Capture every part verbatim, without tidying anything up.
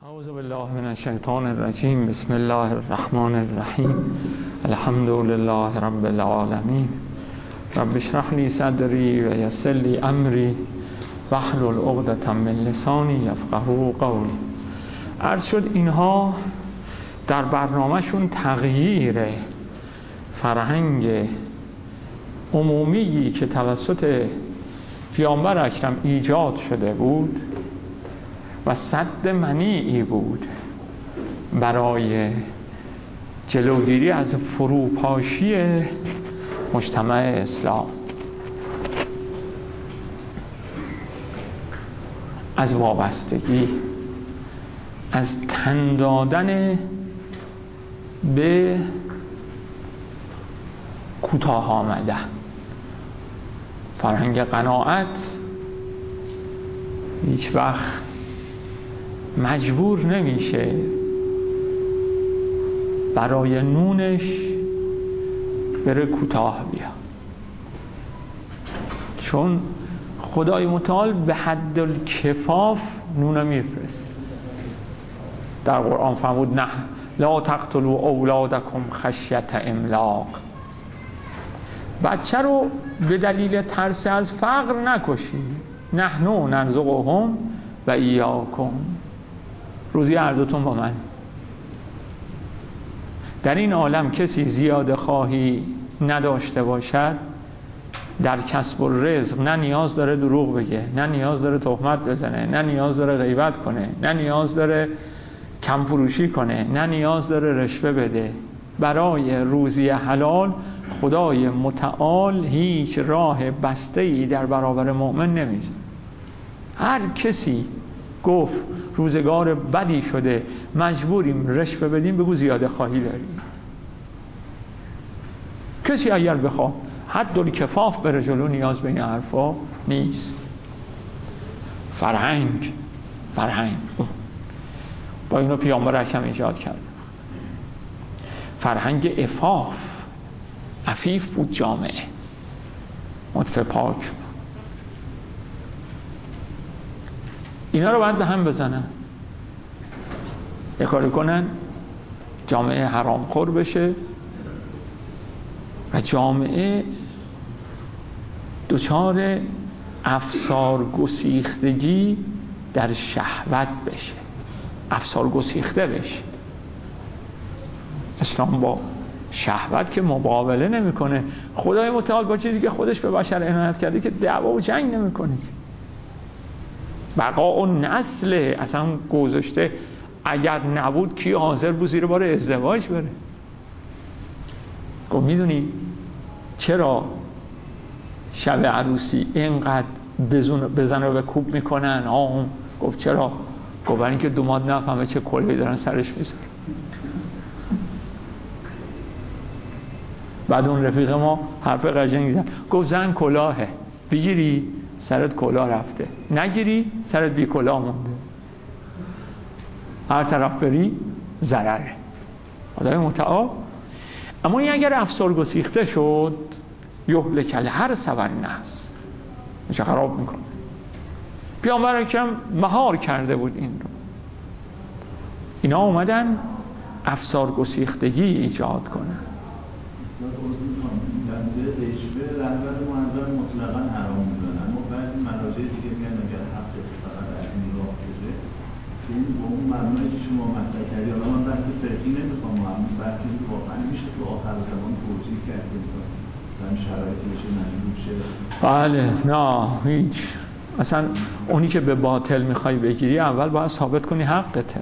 اعوذ بالله من الشیطان الرجیم. بسم الله الرحمن الرحیم. الحمد لله رب العالمین. رب اشرح لی صدری و یسر لی امری واحلل عقدة من لسانی یفقهوا قولی. عرض شد اینها در برنامهشون تغییر فرهنگ عمومی که توسط پیامبر اکرم ایجاد شده بود و سد منیعی بود برای جلوگیری از فروپاشی مجتمع اسلام، از وابستگی، از تن دادن به کوتاه آمده. فرهنگ قناعت هیچ وقت مجبور نمیشه برای نونش بره کوتاه بیا، چون خدای متعال به حد الکفاف نون میفرست. در قرآن فرمود نه لا تقتلوا اولادکم خشیة املاق. بچه رو به دلیل ترس از فقر نکشید. نحن نرزقهم و ایاکم. روزی هر دوتون با من. در این عالم کسی زیاده خواهی نداشته باشد در کسب و رزق، نه نیاز داره دروغ بگه، نه نیاز داره تهمت بزنه، نه نیاز داره غیبت کنه، نه نیاز داره کم فروشی کنه، نه نیاز داره رشوه بده. برای روزی حلال خدای متعال هیچ راه بسته‌ای در برابر مؤمن نمیذاره. هر کسی گفت روزگار بدی شده مجبوریم رشوه بدیم، بگو زیاده خواهی داریم. کسی اگر بخواد حد الکفاف بره جلو، نیاز به این حرفا نیست. فرهنگ فرهنگ با اینو پیامبر اکرم ایجاد کرد. فرهنگ عفاف، عفیف بود جامعه، متف پاک بود. اینا رو باید به هم بزنن، یه کاری کنن جامعه حرامخور بشه و جامعه دچار افسار گسیختگی در شهوت بشه، افسار گسیخته بشه. اسلام با شهوت که مقابله نمیکنه. خدای متعال با چیزی که خودش به بشر عنایت کرده که دعوا و جنگ نمیکنه. بقا و نسل اصلا گذاشته، اگر نبود کی حاضر بود زیر بار ازدواج بره؟ گفت میدونی چرا شب عروسی اینقدر بزن و به کوب میکنن؟ آه گفت چرا؟ گفت برای اینکه دوماد نفهمه چه کلهی دارن سرش میذارن. بعد اون رفیق ما حرف قشنگی زد، گفت زن کلاهه، بگیری سرت کلاه رفته، نگیری سرت بی کلاه مونده، هر طرف بری ضرره. خدای متعال. اما این اگر افسار گسیخته شد یهلک الحرث و النسل، میشه خراب میکنه. پیامبر اکرم مهار کرده بود این رو. اینا اومدن افسار گسیختگی ایجاد کنن. رشوه رهبر منظر مطلقاً حرام می‌دونن، اما بعضی مراجع دیگه میگن اگر حق فقط از این راه بشه که این با اون مبنایی که شما مطرح کردی، حالا من بحث فقهی نمی‌خوام، اما بحثی که واقعاً میشه تو آخر زمان توجیه کرد انسان در شرایطی بشه مجبور شه. بله نه هیچ، اصلا اونی که به باطل می‌خوای بگیری اول باید ثابت کنی حقته.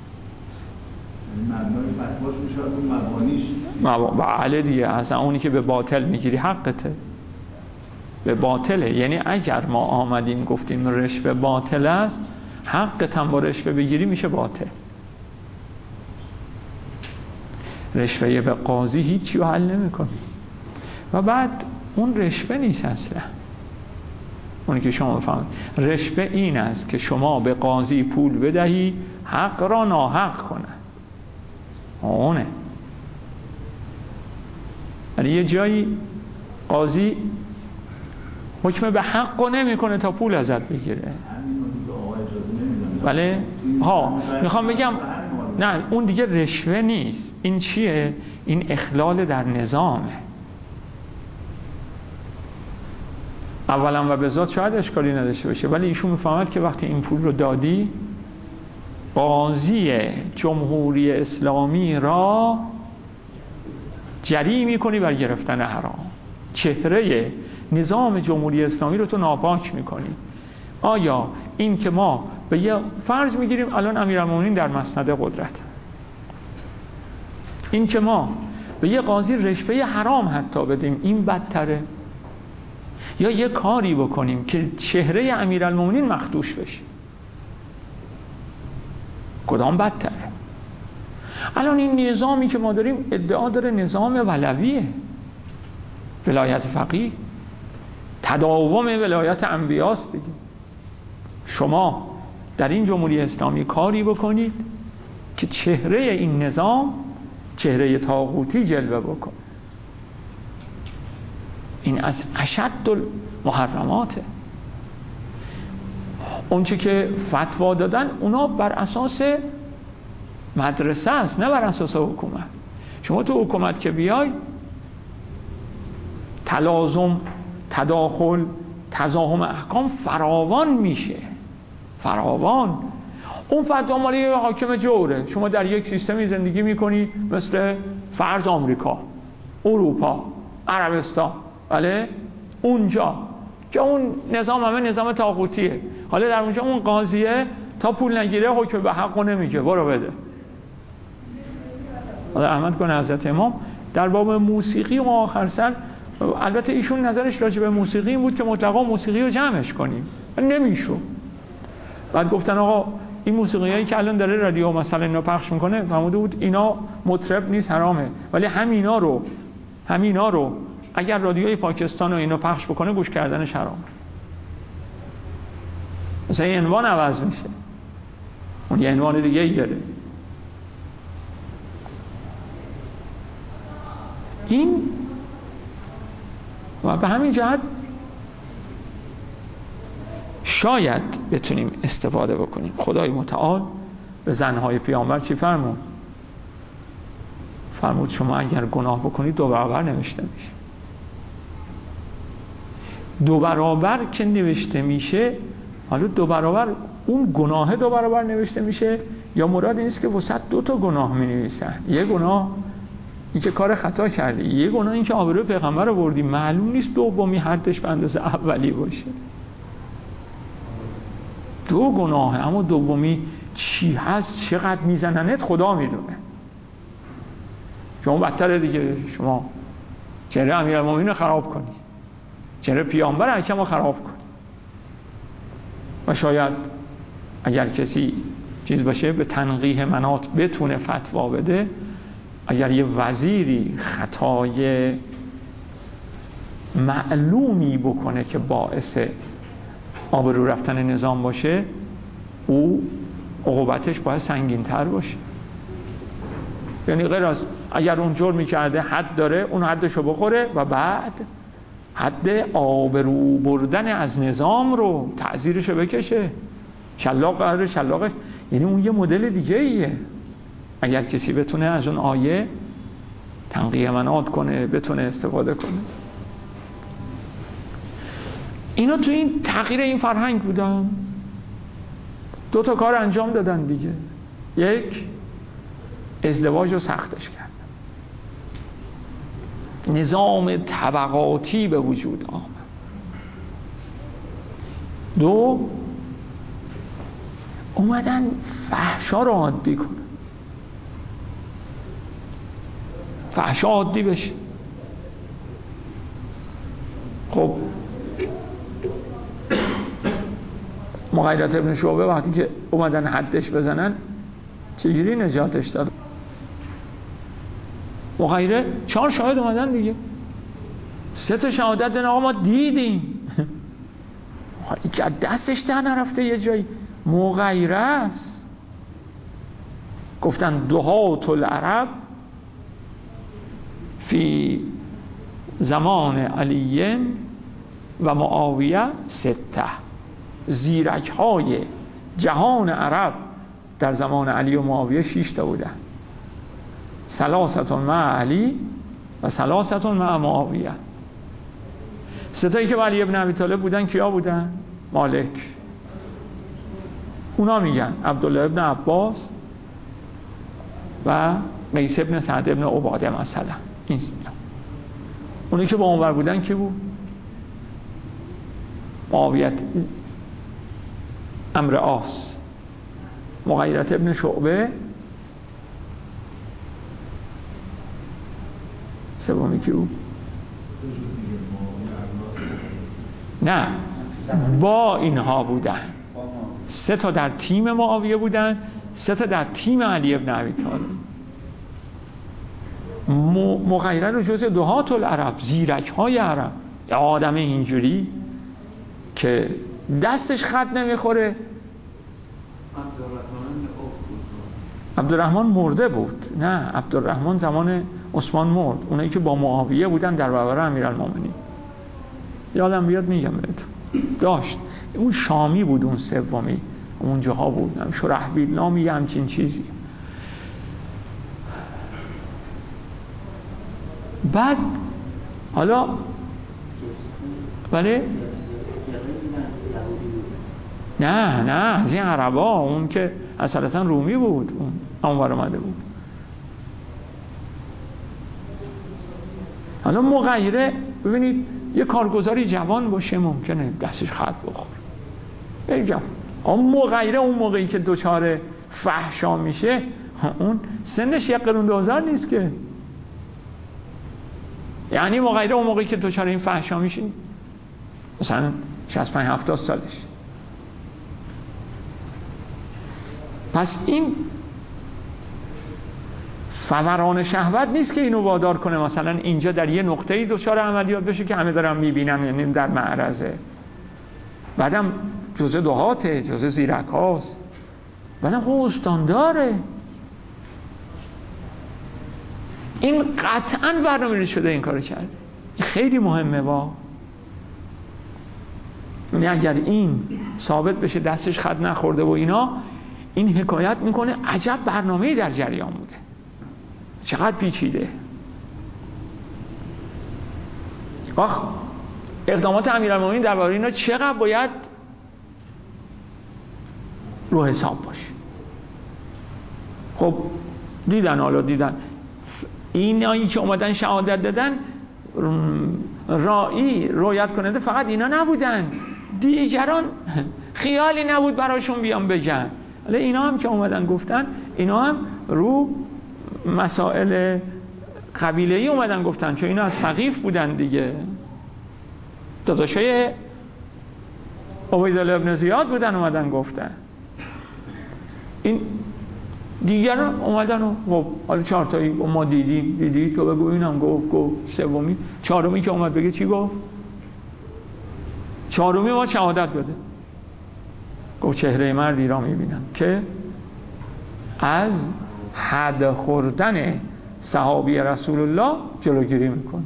مبنای فتواش میشه اون مبانیش. بله دیگه، اصلا اونی که به باطل میگیری حقته، به باطله. یعنی اگر ما آمدیم گفتیم رشوه باطل است، حقت هم با رشوه بگیری میشه باطل. رشوه به قاضی هیچی رو حل نمیکنه. و بعد اون رشوه نیست اصلا. اونی که شما بفهمید رشوه این است که شما به قاضی پول بدهی حق را ناحق کنه. اونه یعنی یه جایی قاضی حکم به حق رو نمی کنه تا پول ازت بگیره. همین رو آقا اجازه نمیدن بله ها میخوام بگم نه اون دیگه رشوه نیست. این چیه؟ این اخلال در نظامه. اولا و به ذات شاید اشکالی نداشته باشه، ولی ایشون میفهمد که وقتی این پول رو دادی قاضی جمهوری اسلامی را جری میکنی بر گرفتن حرام، چهره نظام جمهوری اسلامی رو تو ناپاک میکنی. آیا این که ما به یه فرض میگیریم الان امیرالمومنین در مسند قدرت، این که ما به یه قاضی رشوه حرام حتی بدیم این بدتره، یا یه کاری بکنیم که چهره امیرالمومنین مخدوش بشه؟ کدام بدتره؟ الان این نظامی که ما داریم ادعا داره نظام ولویه، ولایت فقیه، تداوم ولایت انبیاست دیگه. شما در این جمهوری اسلامی کاری بکنید که چهره این نظام چهره طاغوتی جلوه بکنه، این از اشد المحرماته. اون چه که فتوا دادن اونا بر اساس مدرسه است، نه بر اساس حکومت. شما تو حکومت که بیای تلازم، تداخل، تزاحم احکام فراوان میشه، فراوان. اون فتوا مالی یه حاکم جوره. شما در یک سیستمی زندگی میکنی مثل فرض آمریکا، اروپا، عربستان، بله اونجا که اون نظام همه نظام طاغوتیه. حالا در اونجا اون قاضیه تا پول نگیره حکم به حقو نمیگه، برو بده. حالا احمد کنه حضرت امام در باب موسیقی و آخر سر، البته ایشون نظرش راجع به موسیقی این بود که مطلقا موسیقی رو جمعش کنیم، نمیشو. بعد گفتن آقا این موسیقیایی که الان داره رادیو مثلا اینا پخش میکنه، فرموده بود اینا مطرب نیست، حرامه، ولی همینا رو همینا رو اگر رادیوی پاکستان رو اینا پخش بکنه گوش کردنش حرامه. مثلا این عنوان عوض میشه، اون یه عنوان دیگه ای داره. این و به همین جهت شاید بتونیم استفاده بکنیم. خدای متعال به زنهای پیامبر چی فرمود؟ فرمود شما اگر گناه بکنید دو برابر نوشته میشه. دو برابر که نوشته میشه، حالا دو برابر اون گناه دو برابر نوشته میشه، یا مراد این است که وسط دو تا گناه می نویسن؟ یه گناه این که کار خطا کردی، یه گناه این که آبروی پیغمبر رو بردی، معلوم نیست دومی حدش به اندازه اولی باشه. دو گناه، اما دومی چی هست، چقدر میزننت خدا میدونه. شما بدتره دیگه، شما چهره امیرالمومنین رو خراب کنی، چهره پیامبر اکرم رو خراب کنی. و شاید اگر کسی چیز باشه به تنقیح مناط بتونه فتوا بده. اگر یه وزیری خطای معلومی بکنه که باعث آبرو رفتن نظام باشه، او عقوبتش باید سنگین‌تر باشه. یعنی غیر از اگر اون جرمی کرده حد داره، اون حدشو بخوره و بعد حد آبرو بردن از نظام رو تعزیرشو بکشه، شلاق قراره شلاقش. یعنی اون یه مدل دیگه ایه. اگر کسی بتونه از اون آیه تنقیه مناط کنه، بتونه استفاده کنه. اینا تو این تغییر این فرهنگ بودن. دو تا کار انجام دادن دیگه. یک، ازدواج رو سختش کرد، نظام طبقاتی به وجود آمد. دو، اومدن فحشا رو عادی کنن، فحشا عادی بشه. خب مغیرت ابن شعبه وقتی که اومدن حدش بزنن چجوری نجاتش داد؟ مغیره چهار شاهد اومدن دیگه، سه تا شهادت دادن آقا ما دیدیم. این که دستش در نرفته یه جایی، مغیره است. گفتن دهات العرب فی زمان علی و معاویه سته، زیرک های جهان عرب در زمان علی و معاویه شش تا بودن، ثلاثه مع علی و ثلاثه مع معاویه. ستایی که با علی ابن ابی طالب بودن کیا بودن؟ مالک. اونا میگن عبدالله ابن عباس و قیس ابن سعد ابن عباده مثلا. این اونی که با اونور بودن کی بود؟ معاویه امر آس، مغیرت ابن شعبه، سومی کی بود؟ نه، با اینها بودن. سه تا در تیم معاویه بودن، سه تا در تیم علی ابن ابی طالب. مغیره رو جزء دهات العرب، زیرک های عرب، یه آدم اینجوری که دستش خط نمیخوره. عبدالرحمن مرده بود. نه، عبدالرحمن زمان عثمان مرد. اونایی که با معاویه بودن در برابر امیرالمومنین، یادم بیاد میگم بهتون. داشت اون شامی بود، اون سومی اونجاها بود، شرحبیل نامی همچین چیزی. بعد حالا ولی نه نه از این عربا، اون که اصالتا رومی بود، اون اونور اومده بود. حالا مغیره ببینید یه کارگزاری جوان باشه ممکنه دستش خط بخوره، بگم اون مغیره اون موقعی که دچار فحشا میشه اون سنش یک قرون دوزار نیست که، یعنی مغیره اون موقعی که دچار این فحشا میشه مثلا شصت و پنج هفتاد سالش. پس این فوران شهوت نیست که اینو وادار کنه مثلا اینجا در یه نقطه‌ای دچار عملیات بشه که همه دارن میبینن، یعنی در معرضه. بعدم جزء دهاته، جزء زیرک هاست، بعدم خب استانداره. این قطعاً برنامه‌ریزی شده این کارو کرد. این خیلی مهمه. با یعنی اگر این ثابت بشه دستش خط نخورده و اینا، این حکایت میکنه عجب برنامه‌ای در جریان بوده، چقدر پیچیده. آخ اقدامات امیرالمومنین درباره اینا چقدر باید رو حساب باشه. خب دیدن، حالا دیدن اینایی که اومدن شهادت دادن، رائی رویت کننده فقط اینا نبودن، دیگران خیالی نبود براشون بیان بگن. حالا اینا هم که اومدن گفتن، اینا هم رو مسائل قبیله‌ای اومدن گفتن، چون اینا از ثقیف بودن دیگه، داداشای عبیدالله ابن زیاد بودن، اومدن گفتن. این دیگران اومدن و خب حالا چهار تایی ما دیدیم، دیدی تو بگو اینم گفت، گفت سومی، چهارمی که اومد بگه چی گفت؟ چهارمی ما شهادت بده، گفت چهره مردی را میبینم که از حد خوردن صحابی رسول الله جلوگیری میکنه.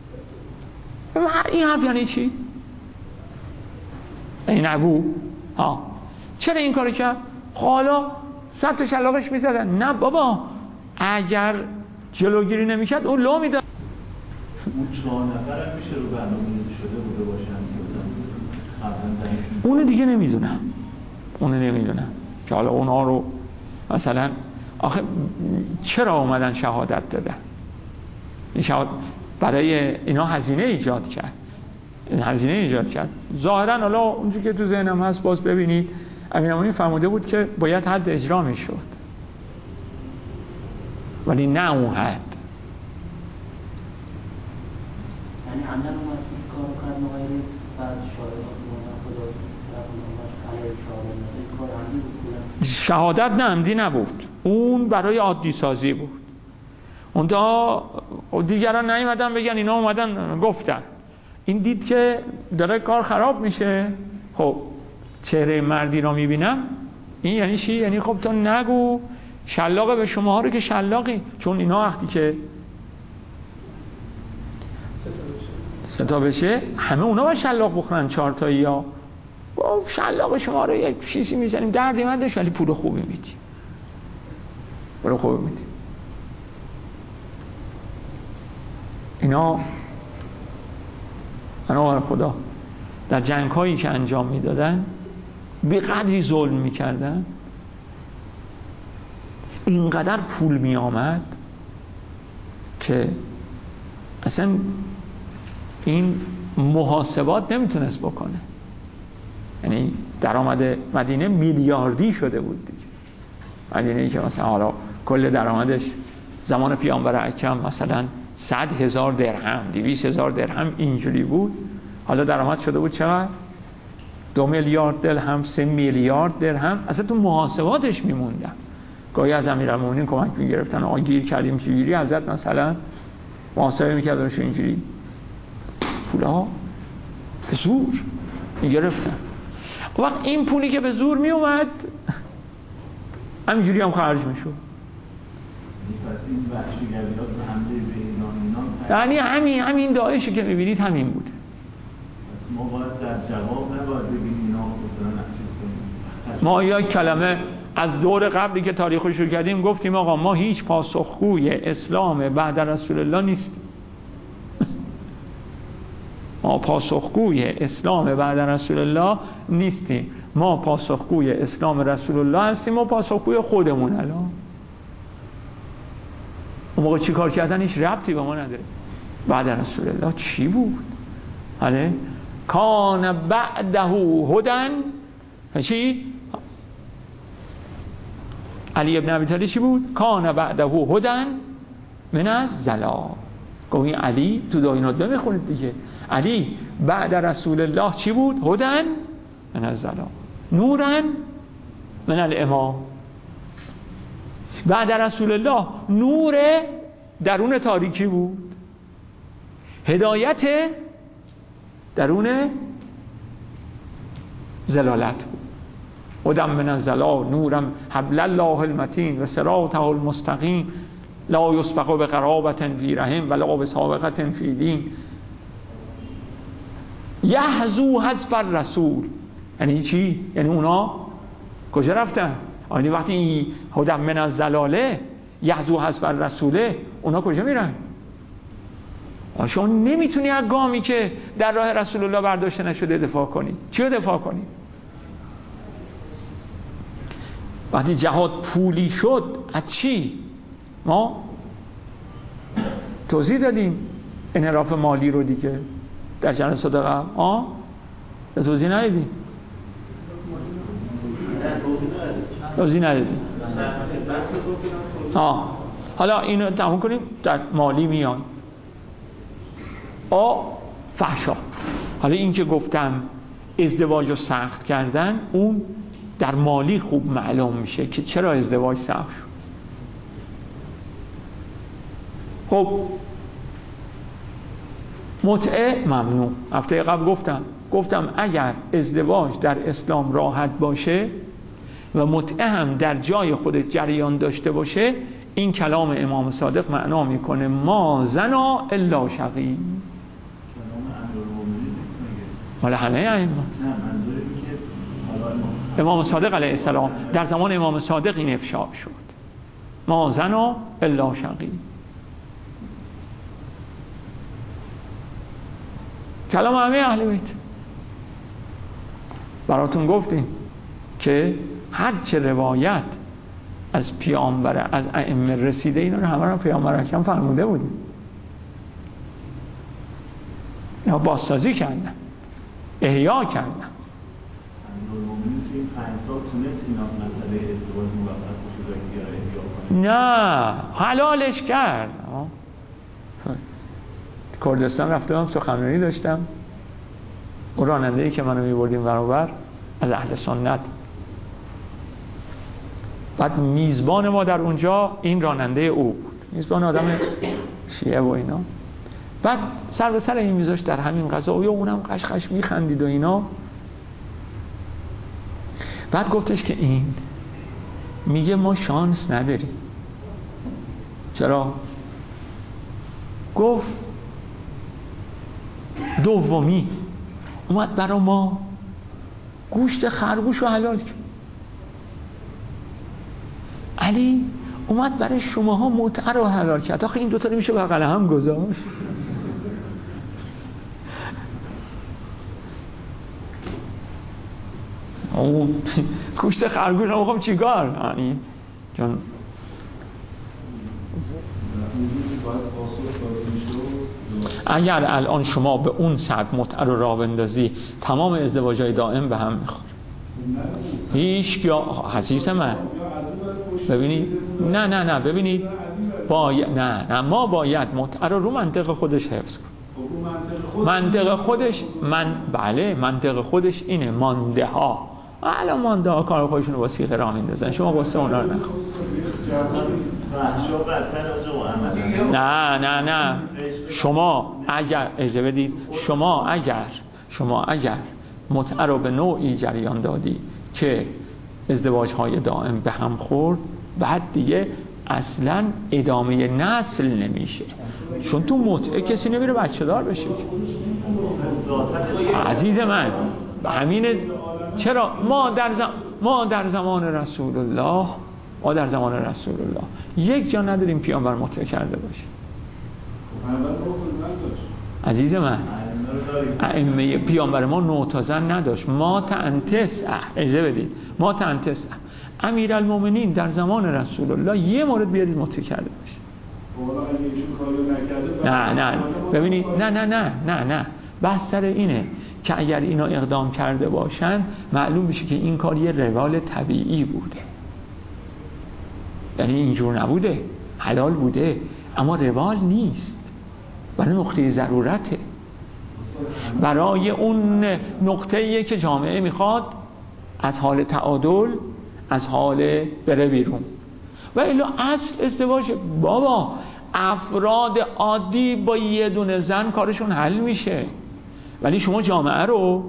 این حرف یعنی چی؟ این نگو. ها چرا این کاری کرد؟ حالا صد تا شلاقش میزدن. نه بابا، اگر جلوگیری نمیکرد اون لو میداد. اون چهار نفر میشه رو برنامه شده بوده باشن. اونو دیگه نمیدونم، اونو نمیدونم که حالا اونا رو مثلا آخه چرا اومدن شهادت دادن؟ این شهادت برای اینا هزینه ایجاد کرد، این هزینه ایجاد کرد ظاهرا. حالا اونجوری که تو ذهنم هست باز ببینید، امیرالمومنین فرموده بود که باید حد اجرا میشد، ولی نه اون حد. یعنی عملاً اومد این کار کرد مغیره بعد شهادت خدا شهادت نه عمدی نبود، اون برای عادی سازی بود. اون تا دیگران نیومدن بگن، اینا اومدن گفتن. این دید که داره کار خراب میشه، خب چهره مردی را میبینم. این یعنی چی؟ یعنی خب تو نگو شلاقه به شما ها رو که شلاقی، چون اینا وقتی که ستا بشه همه اونا با شلاق بخورن، چهار تایی ها گفت شلاق شما رو یک چیزی میزنیم دردی من داشت ولی پول خوبی میدیم، پول خوبی میدیم. اینا انا خدا در جنگ هایی که انجام میدادن به قدری ظلم میکردن، اینقدر پول میآمد که اصلا این محاسبات نمیتونست بکنه. یعنی درآمد مدینه میلیاردی شده بود دیگه. مدینه‌ای که مثلا حالا کل درآمدش زمان پیامبر اکرم مثلا صد هزار درهم، دویست هزار درهم اینجوری بود، حالا درآمد شده بود چقدر؟ دو میلیارد درهم، سه میلیارد درهم. اصلا تو محاسباتش میموندن. گاهی از امیرالمومنین کمک میگرفتن، آقا گیر کردیم چجوری، حضرت مثلا محاسبه میکردنش اینجوری، پولا به زور میگرفتن. وقت این پولی که به زور میومد همینجوری هم خرج میشد. یعنی همین همین داعشی که میبینید همین بود. ما باید در جواب نباید بگیم اینا مثلا چیز کنیم. ما یک کلمه از دور قبلی که تاریخو شروع کردیم گفتیم آقا ما هیچ پاسخگوی اسلام بعد رسول الله نیستیم. ما پاسخگوی اسلام بعد رسول الله نیستیم. ما پاسخگوی اسلام رسول الله هستیم و پاسخگوی خودمون. الان اون موقع چی کار کردن هیچ ربطی به ما نداره. بعد رسول الله چی بود؟ آره کان بعده هدن. چی؟ علی ابن ابی طالب چی بود؟ کان بعده هدن من الضلال. گویی علی تو داینات بخونید دیگه. علی بعد رسول الله چی بود؟ هدن من الضلال، نورن من الامام. بعد رسول الله نور درون تاریکی بود، هدایت درون زلالت بود. هدن من الضلال، نورم حبل الله المتین و صراطه المستقیم، لا یسبق بقرابة فی رحم ولا بسابقة فی دین، یحذو حذف الرسول. یعنی چی؟ یعنی اونا کجا رفتن؟ یعنی وقتی هدن من الضلاله یحذو حذف الرسوله، اونا کجا میرن؟ شما نمیتونی از گامی که در راه رسول الله برداشته نشده دفاع کنی. چی رو دفاع کنی؟ وقتی جهاد پولی شد از چی؟ ما توضیح دادیم انحراف مالی رو دیگه در جلسات قبل. آه توضیح ندادیم؟ توضیح ندادیم. آه حالا اینو تموم کنیم. در مالی میان آ فحشا. حالا این که گفتم ازدواج رو سخت کردن، اون در مالی خوب معلوم میشه که چرا ازدواج سخت شد. خب متعه ممنوع. هفته قبل گفتم گفتم اگر ازدواج در اسلام راحت باشه و متعه هم در جای خودت جریان داشته باشه، این کلام امام صادق معنا میکنه ما زنا الا شقی. مال همه ائمه. امام صادق علیه السلام در زمان امام صادق این افشا شد، ما زنا الا شقی. کلام همه اهل بیت. براتون گفتیم که هر چه روایت از پیامبر از ائمه رسیده اینا رو همه رو پیامبر اکرم فرموده بودیم. اینا بازسازی کردن، احیا کردن. نه حلالش کرد. کردستان رفتم سخنرانی داشتم، اون راننده‌ای که منو می‌بردیم برابر از اهل سنت، بعد میزبان ما در اونجا این راننده او بود، میزبان آدم شیعه و اینا. بعد سر به سر این میذاشت در همین غذا و اونم قشقش میخندید و اینا. بعد گفتش که این میگه ما شانس نداریم. چرا؟ گفت دومی اومد برا ما گوشت خرگوش رو حلال کرد. علی اومد برای شماها متعه رو حلال کرد. آخه این دوتا نمیشه بغل هم گذاشت؟ اون گوشت خرگوش رو میخوام چیکار؟ یعنی چون اگر الان شما به اون سطح متعه رو راه بندازی تمام ازدواج‌های دائم به هم میخوره. هیچ یا حسیس من ببینید نه نه نه ببینید باید نه نه ما باید متعه رو رو منطق خودش حفظ کنیم. منطق خودش من بله منطق خودش اینه مانده ها الان مانده ها کار خودشون رو با سیغه راه میندازن، شما واسه اونا رو نخون. نه نه نه شما اگر اجازه بدید شما اگر شما اگر متعه رو به نوعی جریان دادی که ازدواج های دائم به هم خورد، بعد دیگه اصلا ادامه نسل نمیشه، چون تو متعه کسی نمیره بچه دار بشه. عزیز من همینه. چرا ما در زم... ما در زمان رسول الله ما در زمان رسول الله یک جا نداریم پیامبر متعه کرده باشه. عزیز من ائمه پیامبر ما نوع تا زن نداشت. ما تنتس اجازه بدید ما تنتس امیرالمومنین در زمان رسول الله یه مورد بیارید متعه کرده باشه. نه نه ببینید نه نه نه نه نه بحث سر اینه که اگر اینا اقدام کرده باشن معلوم میشه که این کار یه روال طبیعی بوده، یعنی اینجور نبوده، حلال بوده اما روال نیست، برای نقطه ضرورته، برای اون نقطه‌ایه که جامعه میخواد از حال تعادل از حال بره بیرون. و الا اصل ازدواج بابا افراد عادی با یه دونه زن کارشون حل میشه، ولی شما جامعه رو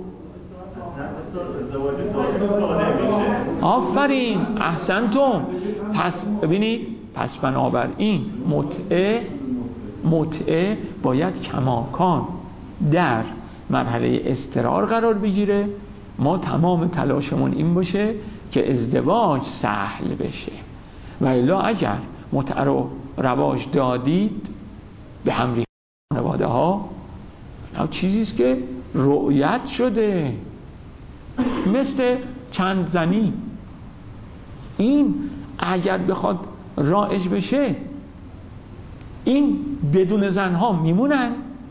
آفرین احسنتم. پس ببینید پس بنابراین متعه متعه باید کماکان در مرحله اضطرار قرار بگیره. ما تمام تلاشمون این باشه که ازدواج سهل بشه، و الا اگر متعه رو رواج دادید به هم ریخت خانواده ها چیزیست که رؤیت شده، مثل چند زنی. این اگر بخواد رایج بشه این بدون زنها میمونن.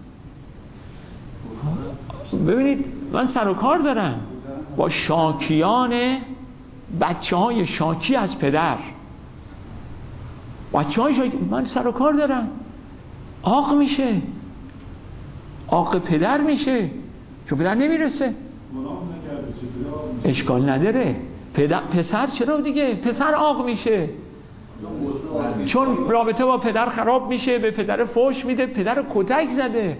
ببینید من سر و کار دارم با شاکیان بچه های شاکی از پدر، بچه های شاکی من سر و کار دارم. آق میشه، آق پدر میشه چون پدر نمیرسه، اشکال نداره. پدر پسر چرا دیگه پسر آق میشه چون رابطه با پدر خراب میشه، به پدر فحش میده، پدر کتک زده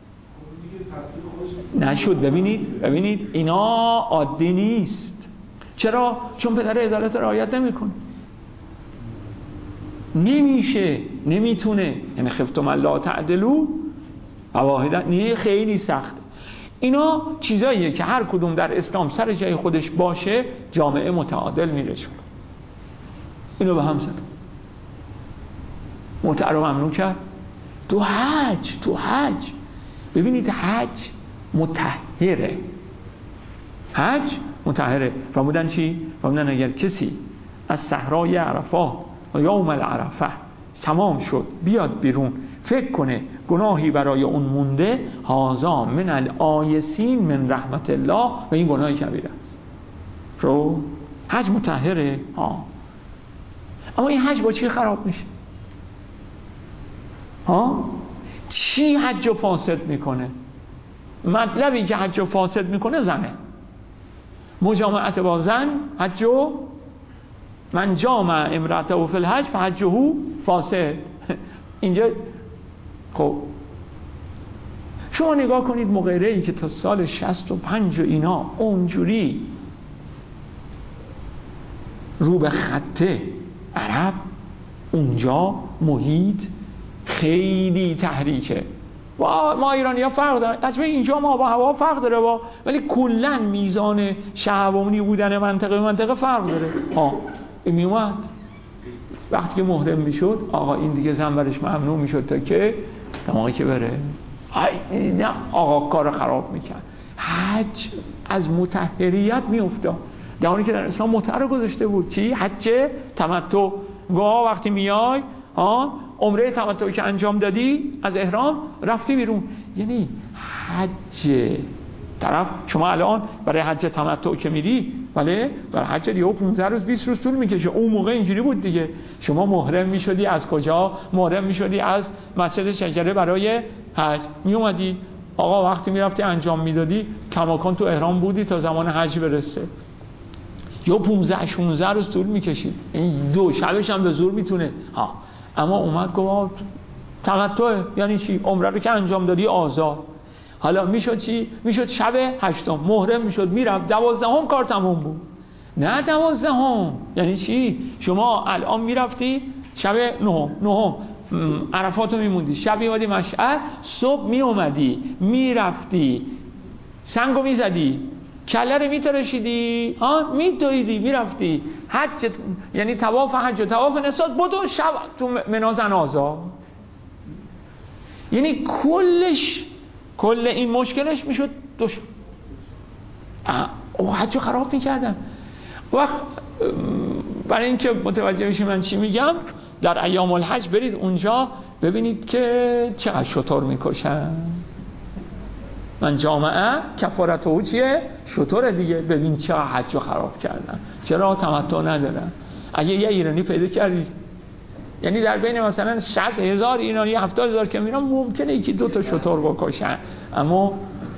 نشد. ببینید ببینید اینا عادی نیست. چرا؟ چون پدر عدالت رعایت نمیکنه، نمیشه، نمیتونه. یعنی خفتم الا تعدلوا فواحدا نه، خیلی سخت. اینا چیزاییه که هر کدوم در اسلام سر جای خودش باشه جامعه متعادل میره. شد اینو به هم زد، متعه رو ممنوع کرد. تو حج تو حج ببینید حج مطهره، حج مطهره. فرمودن چی؟ فرمودن اگر کسی از صحرای عرفات و یوم العرفه تمام شد بیاد بیرون فکر کنه گناهی برای اون مونده، هازا من الآیسین من رحمت الله، و این گناهی کبیره است. رو حج مطهره ها. اما این حج با چی خراب میشه؟ ها؟ چی حج فاسد میکنه؟ مطلبی که حج فاسد میکنه زنه، مجامعت با زن. حج من جامع امرأته فی الحج فحجه فاسد. اینجا خب شما نگاه کنید مغیره‌ای که تا سال شصت و پنج و اینا اونجوری رو به خط عرب اونجا محیط خیلی تحریکه، با ما ایرانی‌ها فرق داره، از اینجا ما با هوا فرق داره با، ولی کلا میزان شهوانی بودن منطقه منطقه فرق داره. ها این میومد وقتی که محرم میشد آقا این دیگه زن برش ممنوع میشد تا که تمامی که بره نه آقا کار خراب میکرد. حج از مطهریت میافتاد، در حالی که در اسلام مطهر رو گذاشته بود. چی؟ حج تمتع. گاه وقتی میای ها عمره تمتعی که انجام دادی از احرام رفتی بیرون، یعنی حج طرف شما الان برای حج تمتع که میری ولی برای حج دیگه پانزده روز بیست روز طول میکشه. اون موقع اینجوری بود دیگه، شما محرم میشدی از کجا؟ محرم میشدی از مسجد شجره برای حج میومدی آقا وقتی میرفتی انجام میدادی کماکان تو احرام بودی تا زمان حج برسه، یا پانزده شانزده روز طول میکشید، این دو شبش هم به زور میتونه ها. اما اومد گفت تمتع یعنی چی؟ عمره رو که انجام دادی آزاد. حالا میشد چی؟ میشد شب هشتم محرم میشد میرفت دوازدهم کار تموم بود. نه دوازدهم یعنی چی؟ شما الان میرفتی شب نهم نهم عرفات رو میموندی، شب میومدی مشعر، صبح میومدی میرفتی سنگو میزدی کله رو میترشیدی ها میدویدی میرفتی حج، یعنی طواف حج و طواف نسات بدو شب تو منازن آزاد. یعنی کلش کل این مشکلش میشد دوش او حج رو خراب میکردن. وقت برای اینکه متوجه بشید من چی میگم، در ایام الحج برید اونجا ببینید که چقدر شتر میکشن. من جامعه کفارت او چیه؟ شتر دیگه. ببین چه حج رو خراب کردن، چرا تمتع ندارن. اگه یه ایرانی پیدا کردی، یعنی در بین مثلا شصت هزار ایرانی هفتاد هزار که میرن ممکنه یکی دو تا شتر بکشن، اما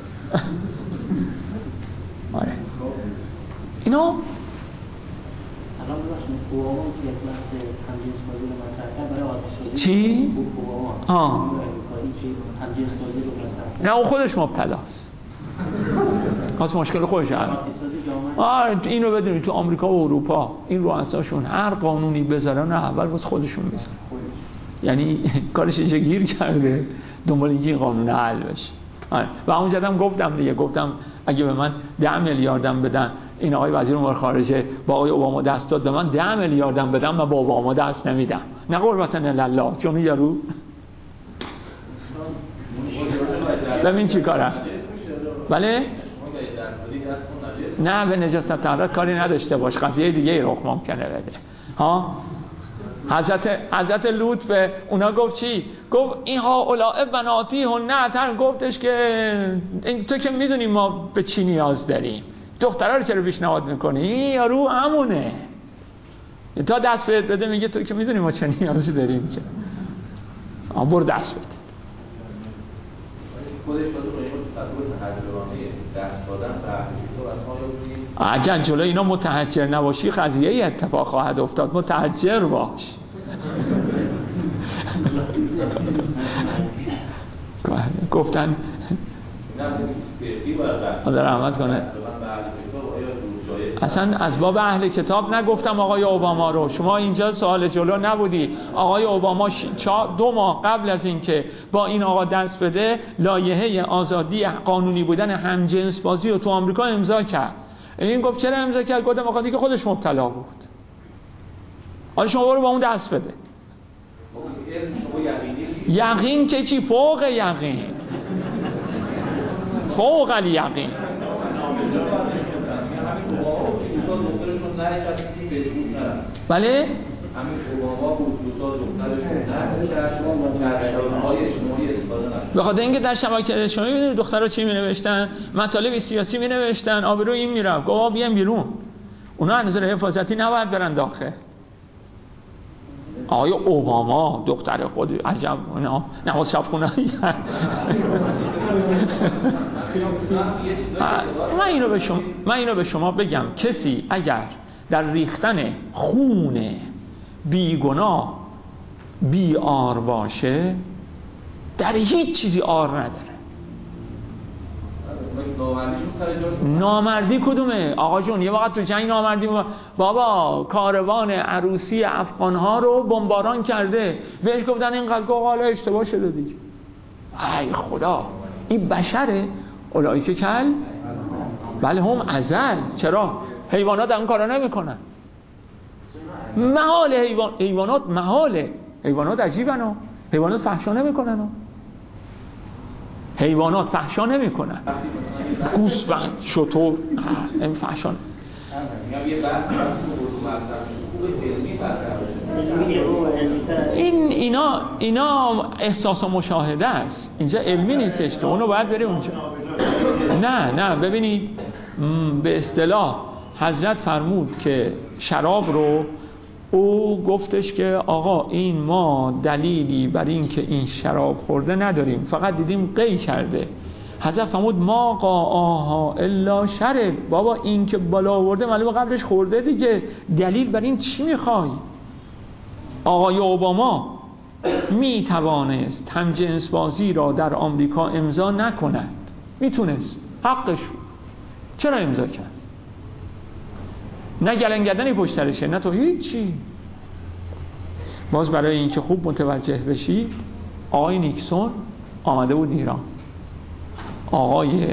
آره اینا الان ببخشید قوامون که وقت همجنس بازی رو مطرح برای آتش چی؟ ها همجنس بازی رو مطرح نه اون خودش مبتلاست، خاص مشکل خودش هست. آره اینو بدونید تو آمریکا و اروپا این رؤساشون هر قانونی بذارن اول واسه خودشون میذارن، یعنی کارش اینجا گیر کرده دنبال اینکه این قانون حل بشه. آره و اون جدم گفتم دیگه، گفتم اگه به من ده میلیاردم بدن، این آقای وزیر امور خارجه با آقای اوباما دست داد به من ده میلیاردم بدم، من با اوباما دست نمیدم. نه قربتن الله چون یارو ببین چی کارم بله نه به نجاست طهارت کاری نداشته باش، قضیه دیگه ای رخ ممکنه بده ها. حضرت حضرت لوط به اونا گفت چی؟ گفت این ها اولائه بناتی هنه تر، گفتش که این تو که میدونی ما به چی نیاز داریم، دخترها رو چرا پیشنهاد میکنی؟ این یارو همونه تا دست بهت بده میگه تو که میدونی ما چه نیازی داریم که آن برو دست بده. خودش باید روی تطور تحجرانه دست دادن به اهل کتاب از ما یادونی اگر جلو اینا متحجر نباشی قضیه ای اتفاق خواهد افتاد. متحجر باش. گفتن خدا رحمت کنه اصلا از باب اهل کتاب نگفتم آقای اوباما رو، شما اینجا سوال جلو نبودی. آقای اوباما دو ماه قبل از اینکه با این آقا دست بده لایحه آزادی قانونی بودن همجنس بازی رو تو آمریکا امضا کرد. این گفت چرا امضا کرد؟ گفتم آقا دیگه خودش مبتلا بود، حالا شما برو با اون دست بده. یقین که چی؟ فوق یقین، فوق الیقین. بله؟ همین اوباما بود دو تا دخترشون در شبکه‌های اجتماعی استفاده نشد. به خاطر اینکه در شبکه‌های اجتماعی می‌بینید دخترها چی می‌نوشتن؟ مطالب سیاسی می‌نوشتن، آبرو این میرفت. گفت بیان بیرون. اونا از نظر حفاظتی نباید برن داخل. آقای اوباما دختر خود عجب اونا نماز شب خونه من اینو به شما من اینو به شما بگم، کسی اگر در ریختن خون بیگناه بیار باشه در هیچ چیزی آر نداره. نامردی کدومه آقا جون؟ یه وقت تو جنگ نامردی بابا کاروان عروسی افغانها رو بمباران کرده، بهش گفتن اینقدر گوغاله اشتباه شده دیگه. ای خدا این بشره؟ اولئک کل بله هم ازل. چرا؟ حیوانات این کارا نمیکنن. محال حیوان حیوانات محاله. حیوانات عجیبن ها. حیوانات فحشا نمیکنن ها. حیوانات فحشا نمیکنن. گوسفند، شتر این فحشا. این اینا اینا احساس و مشاهده است. اینجا علمی نیستش که اونو باید بری اونجا. نه نه ببینید به اصطلاح حضرت فرمود که شراب رو او گفتش که آقا این ما دلیلی بر این که این شراب خورده نداریم، فقط دیدیم قی کرده. حضرت فرمود ما قاها الا شرب. بابا این که بالا آورده معلومه قبلش خورده دیگه، دلیل بر این چی میخوای؟ آقای اوباما می توانست هم جنس بازی را در آمریکا امضا نکند، میتونست، حقش بود. چرا امضا کرد؟ نه گلنگردنی پشت سرشه نه تو هیچی. باز برای اینکه خوب متوجه بشید آقای نیکسون آمده بود ایران، آقای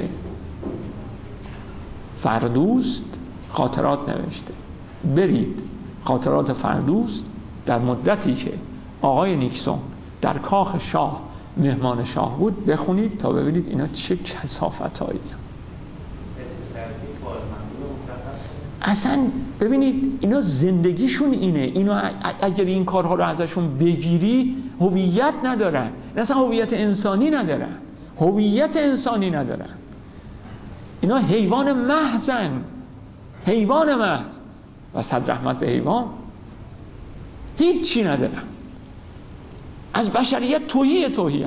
فردوست خاطرات نوشته، برید خاطرات فردوست در مدتی که آقای نیکسون در کاخ شاه مهمان شاه بود بخونید تا ببینید اینا چه کثافتایی. اصلا ببینید اینا زندگیشون اینه. اینا اگر این کارها رو ازشون بگیری هویت ندارن، اصلا هویت انسانی ندارن، هویت انسانی ندارن. اینا حیوان محضن، حیوان محض. و صد رحمت به حیوان، هیچ چی ندارن. از بشریت توهی توهی هم.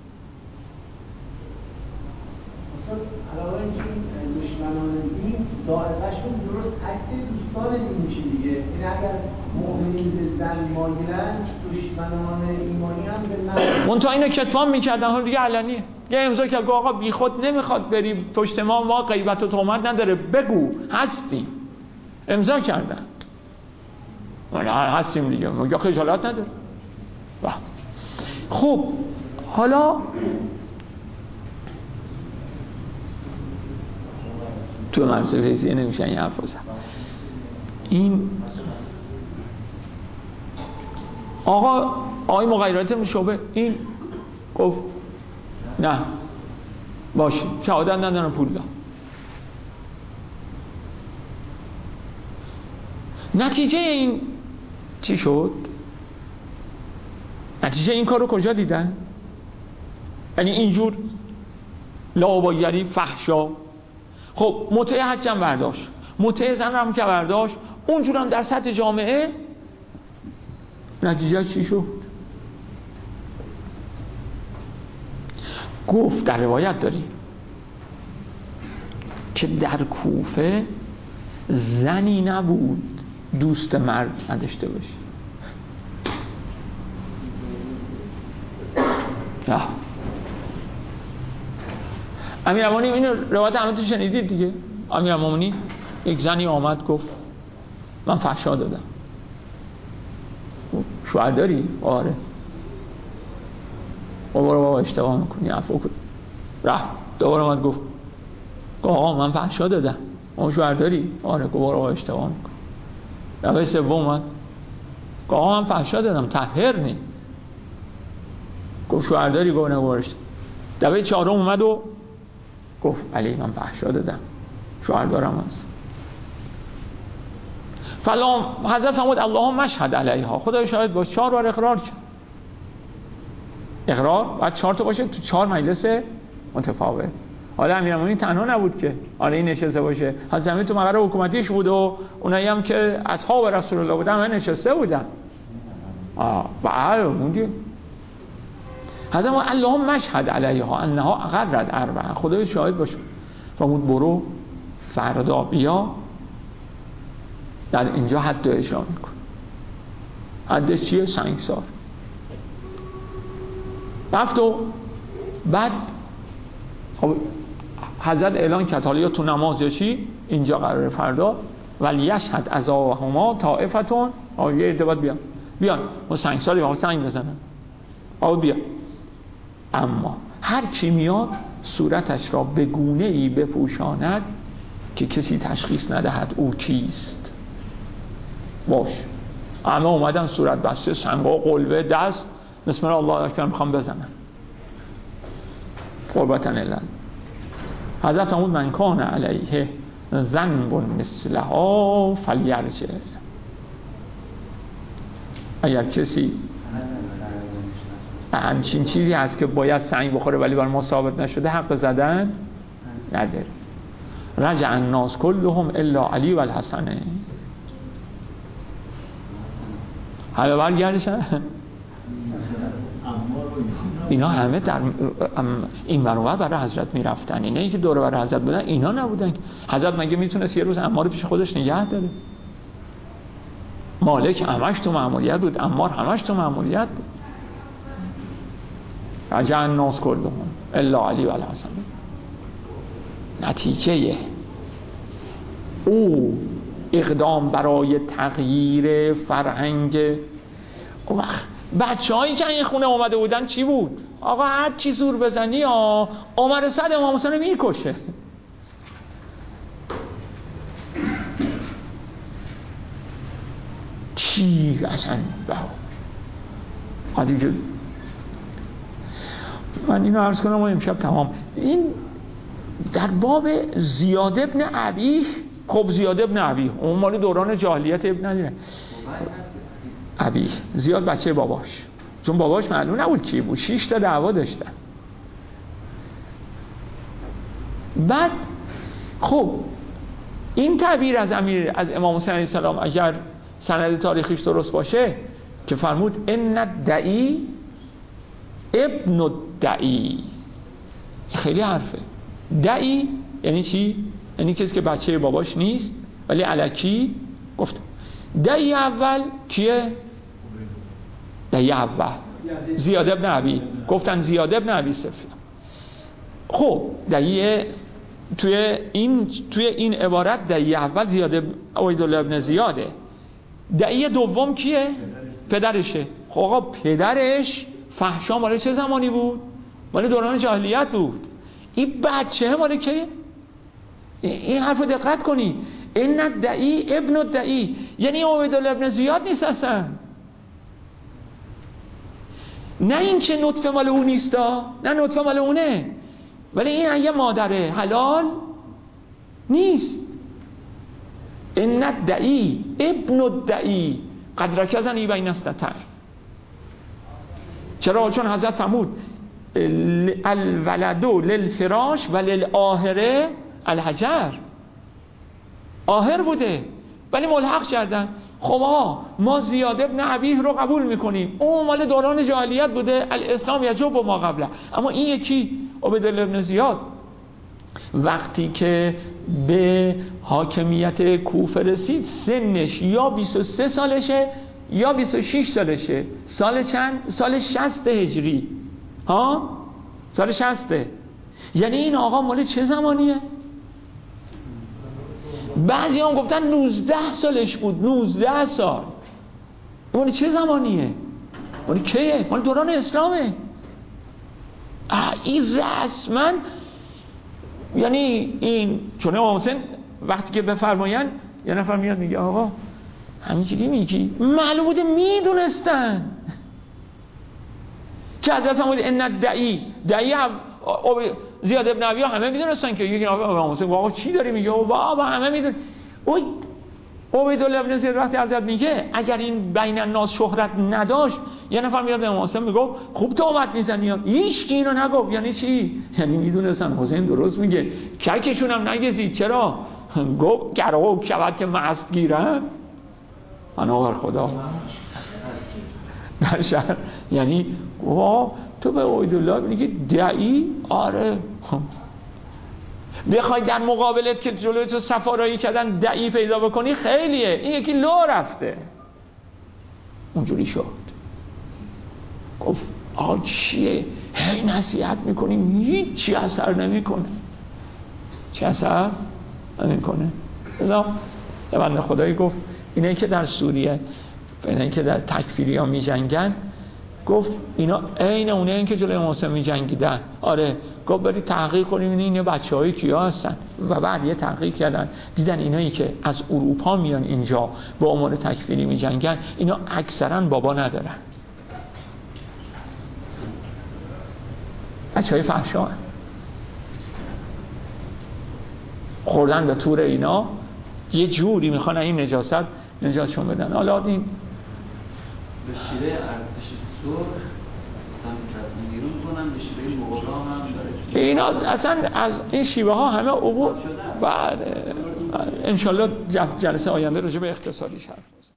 علاوه اینکه دشمنان دین ذائقه‌شون درست عکس دوستان دین میشه دیگه. این اگر مؤمنین به زن مایلن، دشمنان ایمانی هم به مرد. منتها اینو کتمان میکردن، حالا دیگه علنیه. یه امضا که آقا بی خود نمیخواد بری پشت ما، ما غیبت و تهمت نداره، بگو هستی. امضا کردن. ما هستیم دیگه، ما خجالت نداره. خب حالا تو مرسه فیضیه نمیشن این حرف بزن. این آقا آقای مغیرات شعبه این گفت نه باشه شهادت ندارم پول داد. نتیجه این چی شد؟ نتیجه این کار رو کجا دیدن؟ یعنی اینجور لاابالیگری، فحشا. خب متع حج هم برداشت، متع زن هم که برداشت، اونجور هم در سطح جامعه. نتیجه چی شد؟ گفت در روایت داری که در کوفه زنی نبود دوست مرد نداشته باشه. نه امیرالمومنین، اینو روایت همه تو شنیدید دیگه. امیرالمومنین یک زنی آمد گفت من فحشا دادم. شوهر داری؟ آره. دوباره بابا اشتباه میکنی عفو کن. رفت دوباره اومد گفت آقا من فحشا دادم. اون شوهر داری؟ آره. دوباره بابا اشتباه میکنی. دفعه سوم اومد آقا من فحشا دادم، طهرنی. گفت شوهر داری؟ گفت نه. دوباره دفعه چهارم اومد و گفت علی من فحشا دادم، شوهر دارم هست. فلان حضرت فرمود اللهم اشهد علیها، خدای شاهد باش. چهار بار اقرار کرد. اقرار بعد چهار تا باشه تو چهار مجلس متفاوت. حالا امیرالمومنین تنها نبود که حالا این نشسته باشه، حضرت تو مقر حکومتیش بود و اونایی هم که اصحاب رسول الله بودن من نشسته بودن. آه بله موندی. حضرت ما اللهم اشهد علیها انها غرت اربعه، خدای شاهد باشه. فرمود برو فردا بیا در اینجا حد اجرا میکن. حدش چیه؟ سنگسار. رفت و بعد خب حضرت اعلان کرد حالا یا تو نماز یا چی اینجا قراره فردا ولی یشهد عذابهما طائفتون، آقا یه عده باید بیان بیان و سنگساری با سنگ بزنن. آقا بیا. اما هر کی میاد صورتش را به گونه ای بپوشاند که کسی تشخیص ندهد او کیست. باش همه اومدن صورت بسته، سنگا قلبه دست بسم الله اکبر میخوام بزنن قربتن الله. حضرت فرمود من کان علیه ذنب مثلها فلیرجع. اگر کسی همچین چیزی هست که باید سنگ بخوره ولی بر ما ثابت نشده حق زدن نداره. رجع الناس كلهم الا علی و الحسن. همه برگردشن اینا همه در این برابر برای حضرت میرفتن. اینه ای که دوره برای حضرت بودن اینا نبودن. حضرت مگه میتونست یه روز عمار پیش خودش نگه داره؟ مالک همش تو مأموریت بود، عمار همش تو مأموریت بود. رجع الناس كلهم الا علی و الحسن. نتیجه او اقدام برای تغییر فرهنگ اون وقت بچه هایی که این خونه اومده بودن چی بود؟ آقا هر چی زور بزنی ها عمر صد امام حسین میکشه. چی اصلا از اینجا من اینو عرض کنم و امشب تمام. این در باب زیاد ابن ابی، خب زیاد ابن ابی اون مال دوران جاهلیت ابن ندیره ابی، زیاد بچه باباش، چون باباش معلوم نبود کی بود، شش تا دعوا داشتن. بعد خب این تعبیر از امیر از امام حسین علیه السلام اگر سند تاریخیش درست باشه که فرمود ان الدعی ابن الدعی، خیلی حرفه. دعی یعنی چی؟ یعنی کسی که بچه باباش نیست ولی الکی گفت. دعی اول کیه؟ دعی اول زیاد ابن ابی، گفتن زیاد ابن ابی سفیان. خب دعی توی این توی این عبارت دعی اول زیاد عبیدالله ابن زیاده. دعی دوم کیه؟ پدرشه. خب آقا پدرش فحشا مال چه زمانی بود؟ مال دوران جاهلیت بود. این بچه مال کیه؟ این حرف رو دقت کنی. این الدعی ابن الدعی یعنی عبیدالله ابن زیاد نیست اصلا. نه این که نطفه مال اون نیستا، نه نطفه مال اونه، ولی این یه مادره حلال نیست. این الدعی ابن الدعی قد رکزنی بین اثنتین. چرا؟ چون حضرت فرمود الولد للفراش و للآهره الحجر. آهر بوده ولی ملحق کردن. خب آقا ما زیاد ابن ابیه رو قبول میکنیم، اون مال دوران جاهلیت بوده، الاسلام یجب ما قبله. اما این یکی عبیدالله ابن زیاد وقتی که به حاکمیت کوفه رسید سنش یا بیست و سه سالشه یا بیست و شش سالشه. سال چند؟ سال شصت هجری. ها؟ سال شصته. یعنی این آقا مال چه زمانیه؟ بعضی هم گفتن نوزده سالش بود. نوزده سال مال چه زمانیه؟ مال کیه؟ مال دوران اسلامه. این رسما یعنی این چون امام حسین وقتی که بفرمایند یه نفر میاد میگه آقا همینجوری میگی، معلوم بوده میدونستن که حضرت فرمود ان الدعی دعی هم زیاد ابن ابی همه میدونستن که یکی امام حسین آقا چی داری میگه بابا همه میدونن. اوی عبیدالله ابن زیاد وقتی حضرت میگه اگر این بین الناس شهرت نداشت یه نفر میاد به امام حسین میگه خوب تهمت میزنی، هیچ کی اینو نگفت. یعنی چی؟ یعنی میدونستن حسین درست میگه، ککشون هم نگزید. چرا؟ گفت گره و کبد که مست گیرن منو بر خدا در شهر. یعنی وا تو به عبیدالله میگی دعی؟ آره. بخوای در مقابلت که جلوی تو سفارایی کردن دعی پیدا بکنی خیلیه. این یکی لو رفته اونجوری شد. گفت آقا چیه؟ هی نصیحت میکنیم هیچ چی اثر نمیکنه. چی اثر نمیکنه؟ ازا یه بنده خدایی گفت اینه که در سوریه اینه که در تکفیری ها می جنگن گفت اینا عین اونایی که جلوی محسن می‌جنگیدن. آره گفت برید تحقیق کنیم این بچه‌های کیا هستن و بعد یه تحقیق کردن دیدن اینایی که از اروپا میان اینجا با امور تکفیری می‌جنگن اینا اکثرا بابا ندارن، بچه‌های فحشا خوردن به تور اینا، یه جوری میخوان این نجاست نجاتشون بدن. حالا این به شیوه ارتش سرخ سمت بیرون کنن، به شیوه مغولا هم داره اینا اصلا از این شیوه ها همه عبور. بعد انشالله جلسه آینده راجع به اقتصادیش حرف بزنیم.